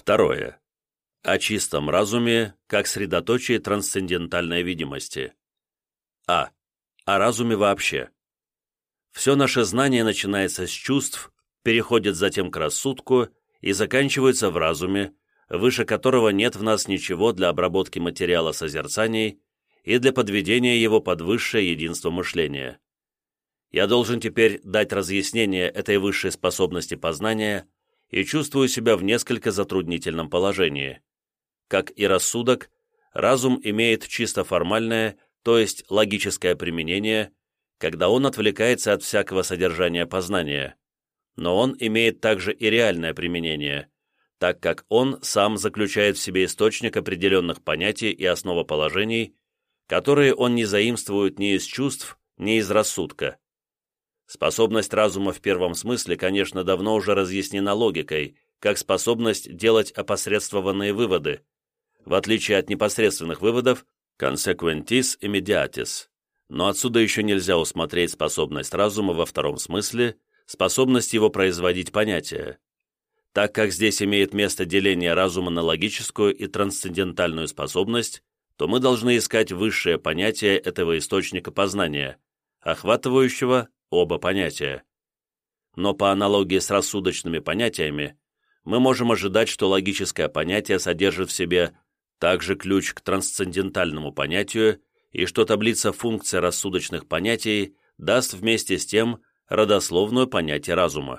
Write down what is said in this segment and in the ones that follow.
Второе. О чистом разуме как средоточии трансцендентальной видимости. А. О разуме вообще. Все наше знание начинается с чувств, переходит затем к рассудку и заканчивается в разуме, выше которого нет в нас ничего для обработки материала созерцаний и для подведения его под высшее единство мышления. Я должен теперь дать разъяснение этой высшей способности познания и чувствую себя в несколько затруднительном положении. Как и рассудок, разум имеет чисто формальное, то есть логическое применение, когда он отвлекается от всякого содержания познания, но он имеет также и реальное применение, так как он сам заключает в себе источник определенных понятий и основоположений, которые он не заимствует ни из чувств, ни из рассудка. Способность разума в первом смысле, конечно, давно уже разъяснена логикой, как способность делать опосредствованные выводы, в отличие от непосредственных выводов consequentis immediatis. Но отсюда еще нельзя усмотреть способность разума во втором смысле, способность его производить понятия. Так как здесь имеет место деление разума на логическую и трансцендентальную способность, то мы должны искать высшее понятие этого источника познания, охватывающего оба понятия. Но по аналогии с рассудочными понятиями, мы можем ожидать, что логическое понятие содержит в себе также ключ к трансцендентальному понятию и что таблица функций рассудочных понятий даст вместе с тем родословную понятие разума.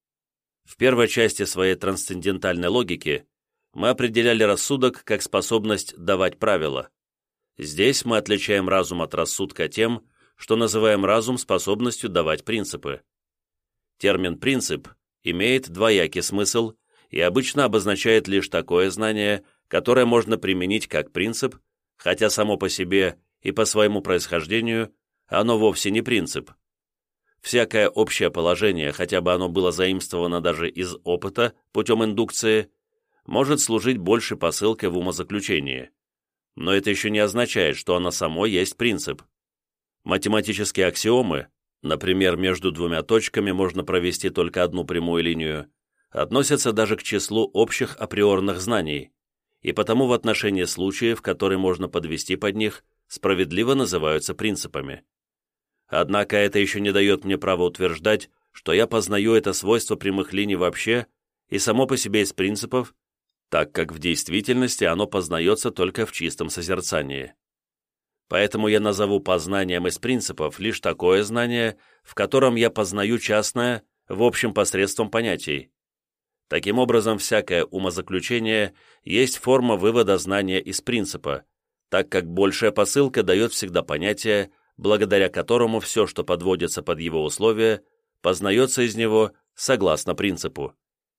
В первой части своей трансцендентальной логики мы определяли рассудок как способность давать правила. Здесь мы отличаем разум от рассудка тем, что называем разум способностью давать принципы. Термин «принцип» имеет двоякий смысл и обычно обозначает лишь такое знание, которое можно применить как принцип, хотя само по себе и по своему происхождению оно вовсе не принцип. Всякое общее положение, хотя бы оно было заимствовано даже из опыта путем индукции, может служить большей посылкой в умозаключении. Но это еще не означает, что оно само есть принцип. Математические аксиомы, например, между двумя точками можно провести только одну прямую линию, относятся даже к числу общих априорных знаний, и потому в отношении случаев, которые можно подвести под них, справедливо называются принципами. Однако это еще не дает мне права утверждать, что я познаю это свойство прямых линий вообще и само по себе из принципов, так как в действительности оно познается только в чистом созерцании. Поэтому я назову познанием из принципов лишь такое знание, в котором я познаю частное, в общем посредством понятий. Таким образом, всякое умозаключение есть форма вывода знания из принципа, так как большая посылка дает всегда понятие, благодаря которому все, что подводится под его условия, познается из него согласно принципу.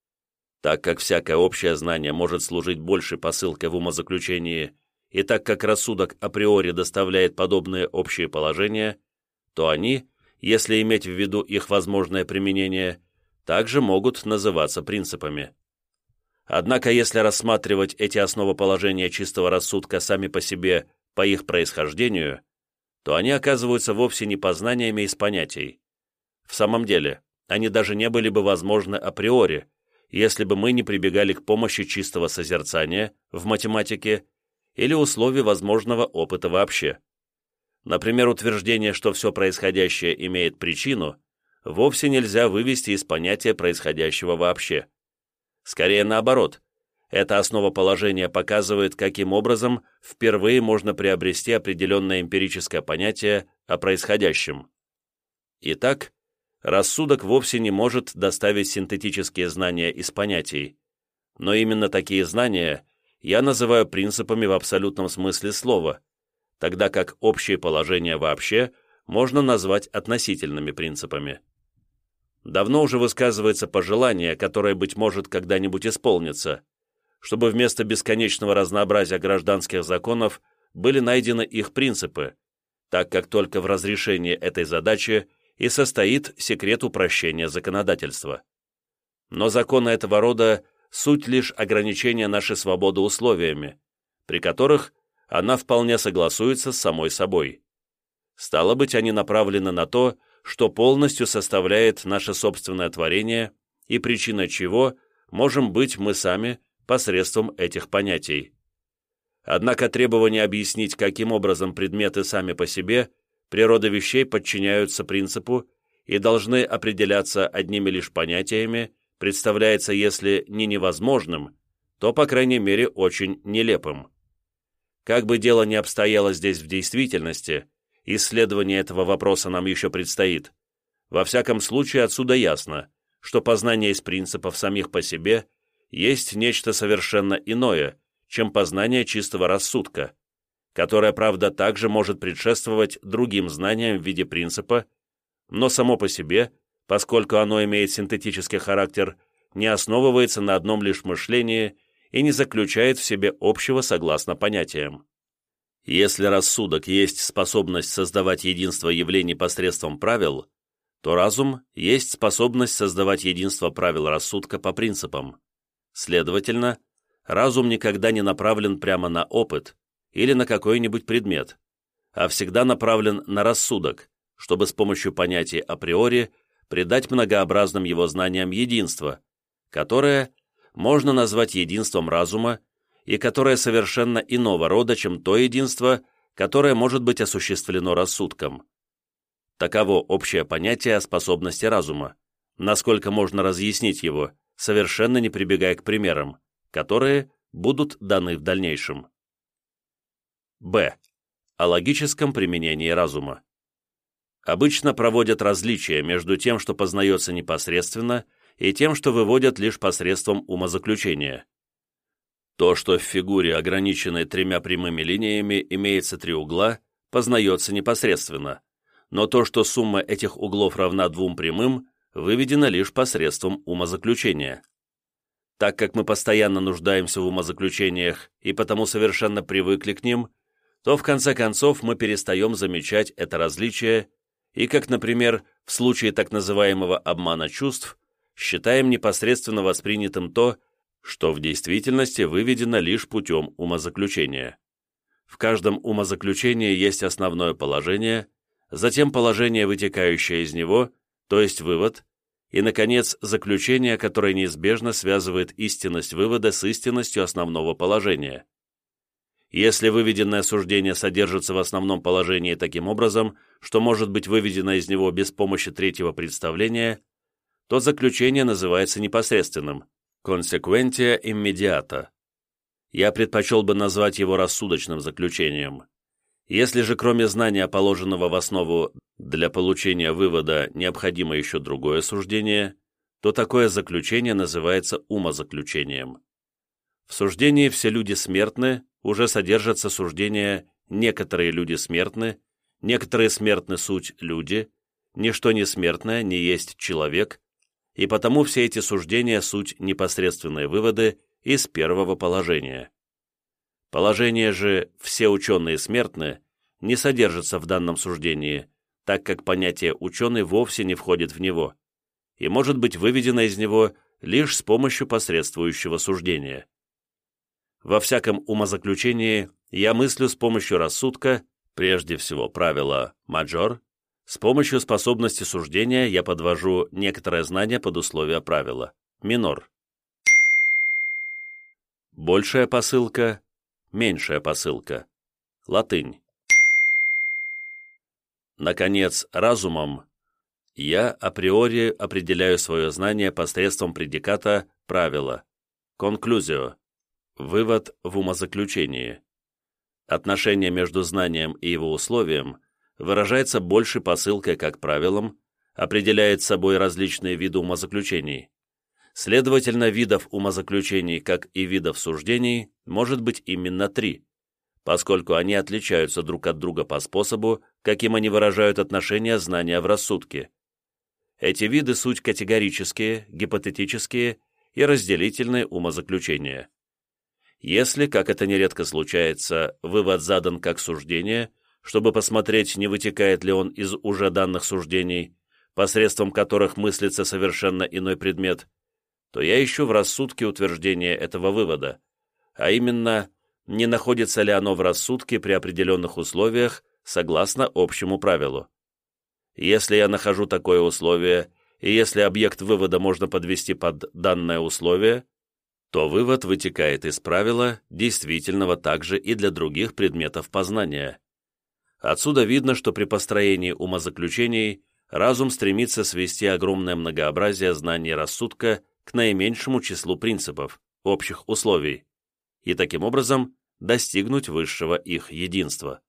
Так как всякое общее знание может служить большей посылкой в умозаключении, и так как рассудок априори доставляет подобные общие положения, то они, если иметь в виду их возможное применение, также могут называться принципами. Однако, если рассматривать эти основоположения чистого рассудка сами по себе по их происхождению, то они оказываются вовсе не познаниями из понятий. В самом деле, они даже не были бы возможны априори, если бы мы не прибегали к помощи чистого созерцания в математике или условий возможного опыта вообще. Например, утверждение, что все происходящее имеет причину, вовсе нельзя вывести из понятия происходящего вообще. Скорее наоборот, это основоположение показывает, каким образом впервые можно приобрести определенное эмпирическое понятие о происходящем. Итак, рассудок вовсе не может доставить синтетические знания из понятий, но именно такие знания я называю принципами в абсолютном смысле слова, тогда как общие положения вообще можно назвать относительными принципами. Давно уже высказывается пожелание, которое, быть может, когда-нибудь исполнится, чтобы вместо бесконечного разнообразия гражданских законов были найдены их принципы, так как только в разрешении этой задачи и состоит секрет упрощения законодательства. Но законы этого рода – суть лишь ограничения нашей свободы условиями, при которых она вполне согласуется с самой собой. Стало быть, они направлены на то, что полностью составляет наше собственное творение и причиной чего можем быть мы сами посредством этих понятий. Однако требование объяснить, каким образом предметы сами по себе, природа вещей подчиняются принципу и должны определяться одними лишь понятиями, представляется, если не невозможным, то, по крайней мере, очень нелепым. Как бы дело ни обстояло здесь в действительности, исследование этого вопроса нам еще предстоит. Во всяком случае, отсюда ясно, что познание из принципов самих по себе есть нечто совершенно иное, чем познание чистого рассудка, которое, правда, также может предшествовать другим знаниям в виде принципа, но само по себе, поскольку оно имеет синтетический характер, не основывается на одном лишь мышлении и не заключает в себе общего согласно понятиям. Если рассудок есть способность создавать единство явлений посредством правил, то разум есть способность создавать единство правил рассудка по принципам. Следовательно, разум никогда не направлен прямо на опыт или на какой-нибудь предмет, а всегда направлен на рассудок, чтобы с помощью понятий априори придать многообразным его знаниям единство, которое можно назвать единством разума и которое совершенно иного рода, чем то единство, которое может быть осуществлено рассудком. Таково общее понятие о способности разума, насколько можно разъяснить его, совершенно не прибегая к примерам, которые будут даны в дальнейшем. Б. О логическом применении разума. Обычно проводят различия между тем, что познается непосредственно, и тем, что выводят лишь посредством умозаключения. То, что в фигуре, ограниченной 3 прямыми линиями, имеется 3 угла, познается непосредственно, но то, что сумма этих углов равна 2 прямым, выведено лишь посредством умозаключения. Так как мы постоянно нуждаемся в умозаключениях и потому совершенно привыкли к ним, то в конце концов мы перестаем замечать это различие и, как, например, в случае так называемого обмана чувств, считаем непосредственно воспринятым то, что в действительности выведено лишь путем умозаключения. В каждом умозаключении есть основное положение, затем положение, вытекающее из него, то есть вывод, и, наконец, заключение, которое неизбежно связывает истинность вывода с истинностью основного положения. Если выведенное суждение содержится в основном положении таким образом, что может быть выведено из него без помощи третьего представления, то заключение называется непосредственным consequentia immediata. Я предпочел бы назвать его рассудочным заключением. Если же кроме знания, положенного в основу для получения вывода, необходимо еще другое суждение, то такое заключение называется умозаключением. В суждении «все люди смертны» уже содержатся суждения «некоторые люди смертны», «некоторые смертны суть люди», «ничто не смертное не есть человек», и потому все эти суждения суть непосредственные выводы из первого положения. Положение же «все ученые смертны» не содержится в данном суждении, так как понятие «ученый» вовсе не входит в него, и может быть выведено из него лишь с помощью посредствующего суждения. Во всяком умозаключении я мыслю с помощью рассудка, прежде всего правила «мажор», с помощью способности суждения я подвожу некоторое знание под условия правила «минор». Большая посылка, меньшая посылка. Латынь. Наконец, разумом я априори определяю свое знание посредством предиката правила «conclusio» – вывод в умозаключении. Отношение между знанием и его условием выражается большей посылкой как правилом, определяет собой различные виды умозаключений. Следовательно, видов умозаключений, как и видов суждений, может быть именно 3, поскольку они отличаются друг от друга по способу, каким они выражают отношение знания в рассудке. Эти виды суть категорические, гипотетические и разделительные умозаключения. Если, как это нередко случается, вывод задан как суждение, чтобы посмотреть, не вытекает ли он из уже данных суждений, посредством которых мыслится совершенно иной предмет, то я ищу в рассудке утверждение этого вывода, а именно, не находится ли оно в рассудке при определенных условиях согласно общему правилу. Если я нахожу такое условие, и если объект вывода можно подвести под данное условие, то вывод вытекает из правила, действительного также и для других предметов познания. Отсюда видно, что при построении умозаключений разум стремится свести огромное многообразие знаний рассудка к наименьшему числу принципов, общих условий, и таким образом достигнуть высшего их единства.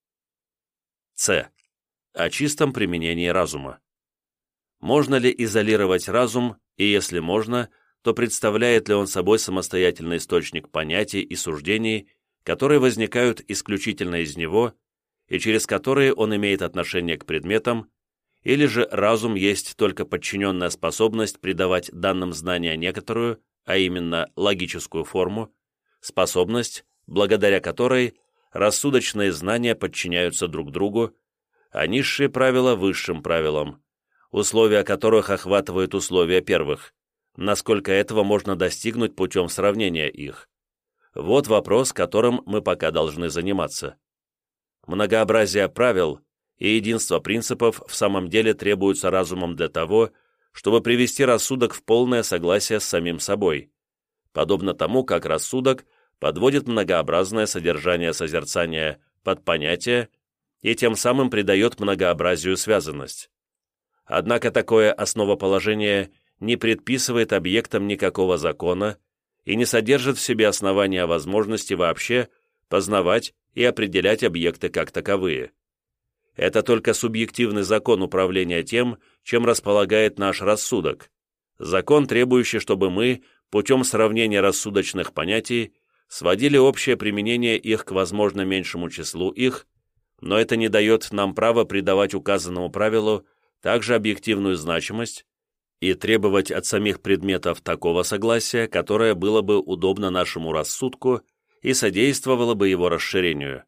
С. О чистом применении разума. Можно ли изолировать разум, и если можно, то представляет ли он собой самостоятельный источник понятий и суждений, которые возникают исключительно из него и через которые он имеет отношение к предметам, или же разум есть только подчиненная способность придавать данным знания некоторую, а именно логическую форму, способность, благодаря которой рассудочные знания подчиняются друг другу, а низшие правила высшим правилам, условия которых охватывают условия первых, насколько этого можно достигнуть путем сравнения их. Вот вопрос, которым мы пока должны заниматься. Многообразие правил и единство принципов в самом деле требуются разумом для того, чтобы привести рассудок в полное согласие с самим собой, подобно тому, как рассудок подводит многообразное содержание созерцания под понятие и тем самым придает многообразию связанность. Однако такое основоположение не предписывает объектам никакого закона и не содержит в себе основания возможности вообще познавать и определять объекты как таковые. Это только субъективный закон управления тем, чем располагает наш рассудок, закон, требующий, чтобы мы, путем сравнения рассудочных понятий, сводили общее применение их к возможно меньшему числу их, но это не дает нам права придавать указанному правилу также объективную значимость и требовать от самих предметов такого согласия, которое было бы удобно нашему рассудку и содействовало бы его расширению.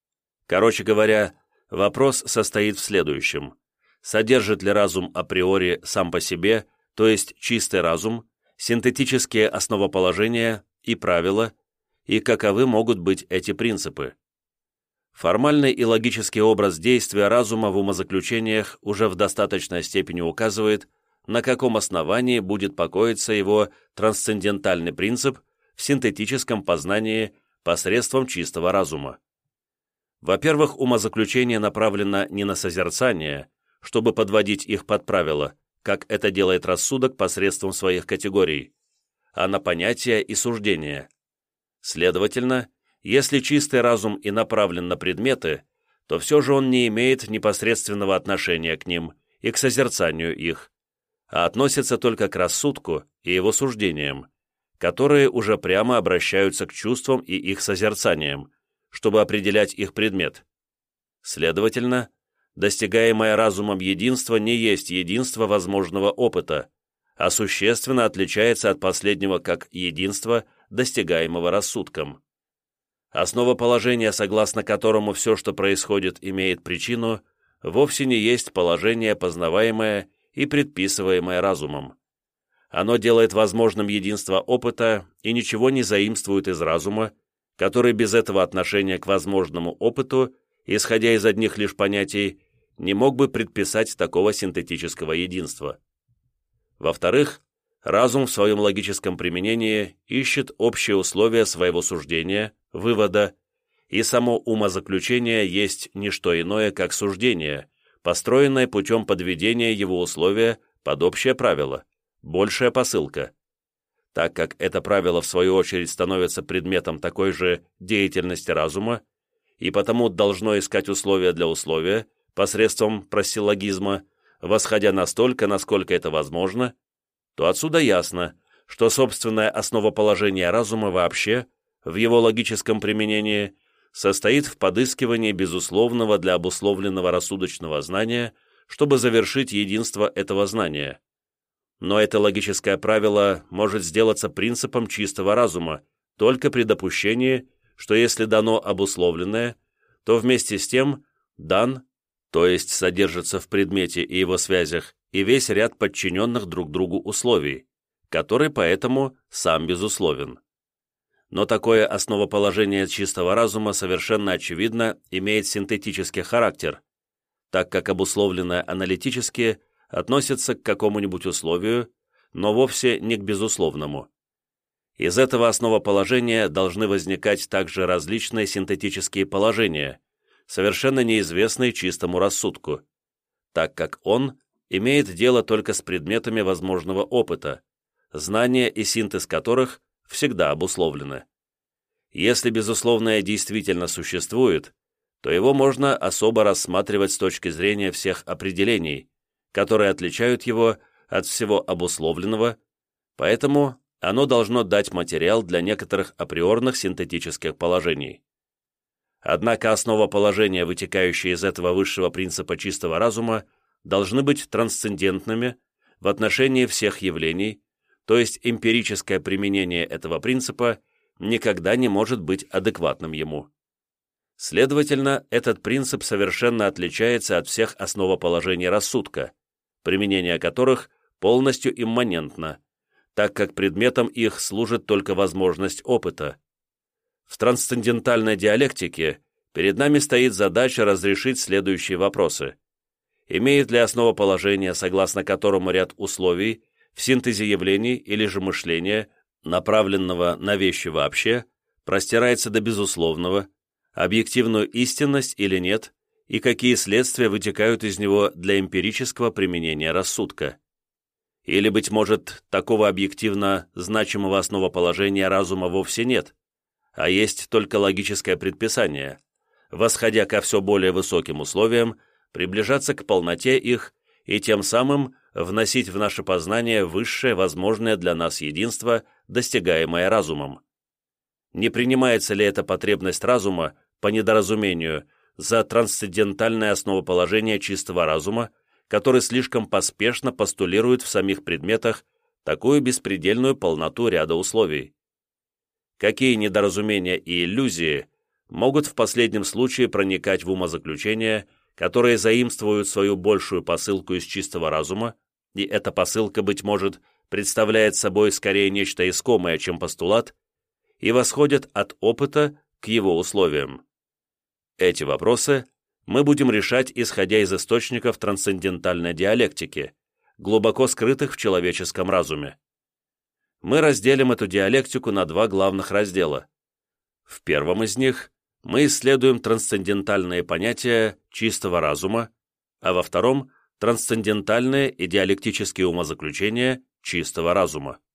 Короче говоря, вопрос состоит в следующем. Содержит ли разум априори сам по себе, то есть чистый разум, синтетические основоположения и правила, и каковы могут быть эти принципы? Формальный и логический образ действия разума в умозаключениях уже в достаточной степени указывает, на каком основании будет покоиться его трансцендентальный принцип в синтетическом познании посредством чистого разума. Во-первых, умозаключение направлено не на созерцание, чтобы подводить их под правила, как это делает рассудок посредством своих категорий, а на понятия и суждения. Следовательно, если чистый разум и направлен на предметы, то все же он не имеет непосредственного отношения к ним и к созерцанию их, а относится только к рассудку и его суждениям, которые уже прямо обращаются к чувствам и их созерцаниям, чтобы определять их предмет. Следовательно, достигаемое разумом единство не есть единство возможного опыта, а существенно отличается от последнего как единства, достигаемого рассудком. Основоположение, согласно которому все, что происходит, имеет причину, вовсе не есть положение, познаваемое и предписываемое разумом. Оно делает возможным единство опыта и ничего не заимствует из разума, который без этого отношения к возможному опыту, исходя из одних лишь понятий, не мог бы предписать такого синтетического единства. Во-вторых, разум в своем логическом применении ищет общие условия своего суждения, вывода, и само умозаключение есть не что иное, как суждение, построенное путем подведения его условия под общее правило, большая посылка. Так как это правило в свою очередь становится предметом такой же деятельности разума, и потому должно искать условия для условия посредством просиллогизма, восходя настолько, насколько это возможно, то отсюда ясно, что собственное основоположение разума вообще, в его логическом применении, состоит в подыскивании безусловного для обусловленного рассудочного знания, чтобы завершить единство этого знания. Но это логическое правило может сделаться принципом чистого разума только при допущении, что если дано обусловленное, то вместе с тем дан, то есть содержится в предмете и его связях, и весь ряд подчиненных друг другу условий, который поэтому сам безусловен. Но такое основоположение чистого разума совершенно очевидно имеет синтетический характер, так как обусловленное Из этого основоположения должны возникать также различные синтетические положения, совершенно неизвестные чистому рассудку, так как он имеет дело только с предметами возможного опыта, знания и синтез которых всегда обусловлены. Если безусловное действительно существует, то его можно особо рассматривать с точки зрения всех определений, которые отличают его от всего обусловленного, поэтому оно должно дать материал для некоторых априорных синтетических положений. Однако основоположения, вытекающие из этого высшего принципа чистого разума, должны быть трансцендентными в отношении всех явлений, то есть эмпирическое применение этого принципа никогда не может быть адекватным ему. Следовательно, этот принцип совершенно отличается от всех основоположений рассудка, применение которых полностью имманентно, так как предметом их служит только возможность опыта. В трансцендентальной диалектике перед нами стоит задача разрешить следующие вопросы. Имеет ли основоположение, согласно которому ряд условий в синтезе явлений или же мышления, направленного на вещи вообще, простирается до безусловного, объективную истинность или нет, и какие следствия вытекают из него для эмпирического применения рассудка. Или, быть может, такого объективно значимого основоположения разума вовсе нет, а есть только логическое предписание, восходя ко все более высоким условиям, приближаться к полноте их и тем самым вносить в наше познание высшее возможное для нас единство, достигаемое разумом. Не принимается ли эта потребность разума по недоразумению за трансцендентальное основоположение чистого разума, который слишком поспешно постулирует в самих предметах такую беспредельную полноту ряда условий? Какие недоразумения и иллюзии могут в последнем случае проникать в умозаключения, которые заимствуют свою большую посылку из чистого разума, и эта посылка, быть может, представляет собой скорее нечто искомое, чем постулат, и восходят от опыта к его условиям? Эти вопросы мы будем решать, исходя из источников трансцендентальной диалектики, глубоко скрытых в человеческом разуме. Мы разделим эту диалектику на два главных раздела. В первом из них мы исследуем трансцендентальные понятия чистого разума, а во втором – трансцендентальные и диалектические умозаключения чистого разума.